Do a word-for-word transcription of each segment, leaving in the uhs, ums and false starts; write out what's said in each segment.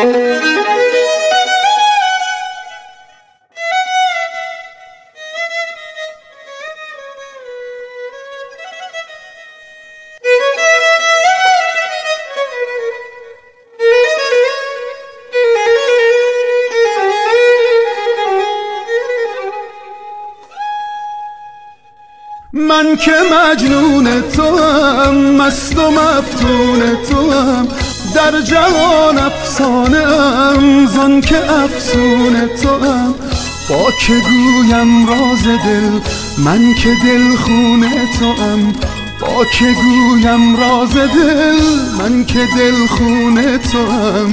من که مجنون توام، مست و مفتون توام، در جهان افسانه ام، زان که افسون توام. با که گویم راز دل، من که دل خون توام. با که گویم راز دل، من که دل خون توام.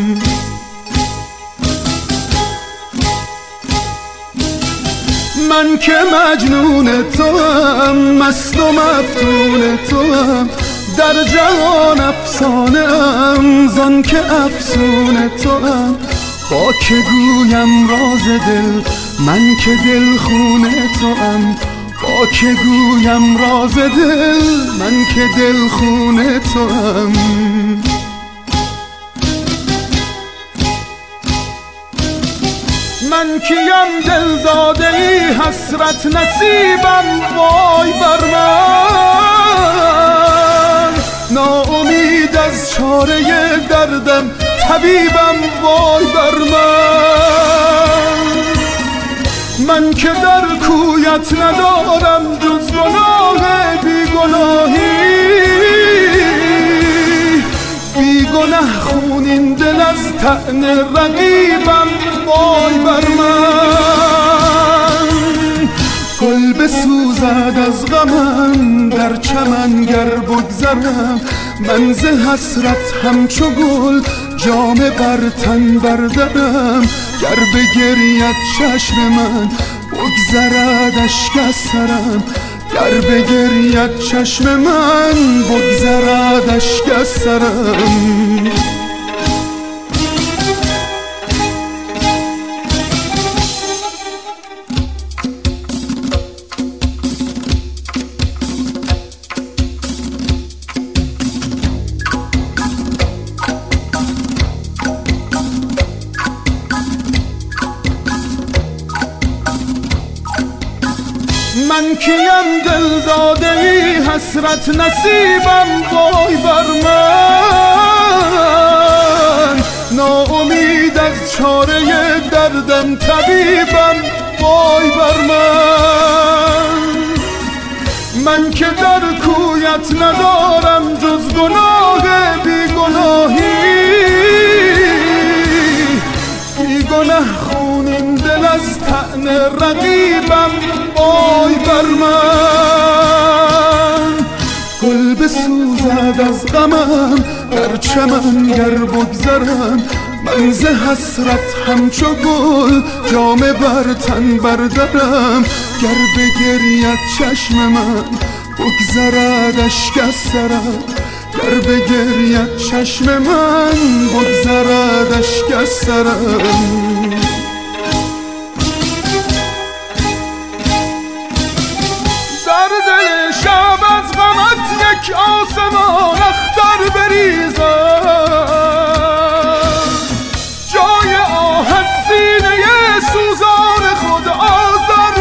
من که مجنون توام، مست و مفتون توام، در جهان افسانه ام، زان که افسون توام. با که گویم راز دل، من که دل خون توام. با که گویم راز دل، من که دل خون توام. من کیم دل داده ای حسرت نصیبم، وای بر من. ناامید از چاره دردم، طبیبم وای بر من. من که در کویت ندارم جز گناه بیگناهی، بیگناه خونین دل از طعن رقیبم وای بر من. گل بسوزد از غمم در چمن گر بگذرم، من ز حسرت همچو گل جامه بر تن بردرم. گر بگرید چشم من بگذرد اشک از سرم، گر بگرید چشم من بگذرد اشک از سرم. من کیم دل داده ای حسرت نصیبم وای بر من. ناامید از چاره دردم طبیبم وای بر من. من که در کویت ندارم جز گناه بیگناهی، بیگناه خونین دل از طعن رقیبم وای بر من. گل بسوزد از غمم در چمن گر بگذرم، من ز حسرت همچو گل جامه بر تن بردرم. گر بگرید چشم من بگذرد اشک از سرم، گر بگرید چشم من بگذرد اشک از سرم. در دل شب از غمت یک آسمان اختر بریزم، جای آه از سینه سوزان خود آذر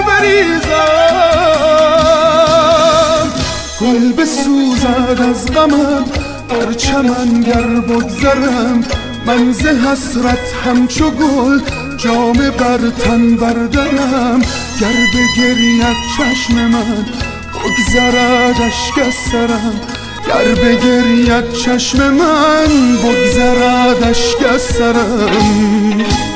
بریزم. گل بسوزد از غمم در چمن گر بگذرم، من ز حسرت همچو گل جامه بر تن بردرم. گر بگرید چشم من بگذرد اشک از سرم، گر بگرید چشم من بگذرد اشک از سرم.